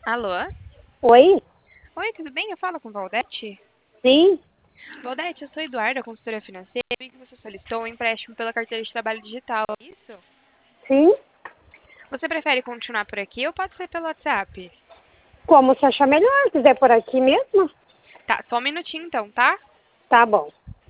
Alô? Oi? Oi, tudo bem? Eu falo com Valdete? Sim? Valdete, eu sou Eduarda, consultora financeira. Eu vi que você solicitou um empréstimo pela carteira de trabalho digital, é isso? Sim? Você prefere continuar por aqui ou pode ser pelo WhatsApp? Como você achar melhor? Se quiser por aqui mesmo? Tá, só um minutinho então, tá? Tá bom.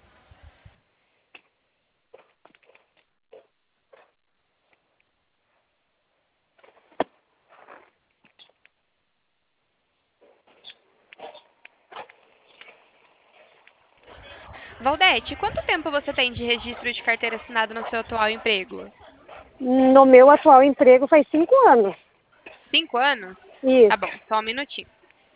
Valdete, quanto tempo você tem de registro de carteira assinada no seu atual emprego? No meu atual emprego faz 5 anos. 5 anos? Tá Isso. bom, só um minutinho.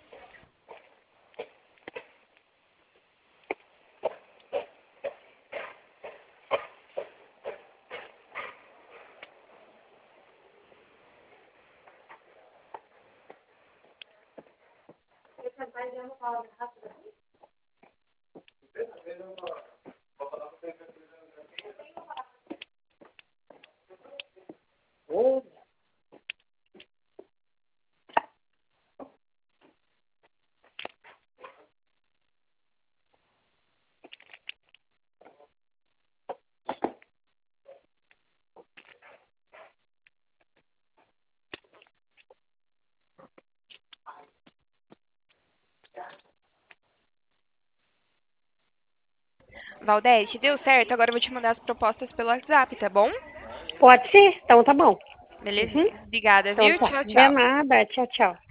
Valdete, deu certo? Agora eu vou te mandar as propostas pelo WhatsApp, tá bom? Pode ser? Então tá bom. Uhum. Belezinha. Obrigada, Então viu? tá. Tchau, De tchau. nada. Tchau, tchau.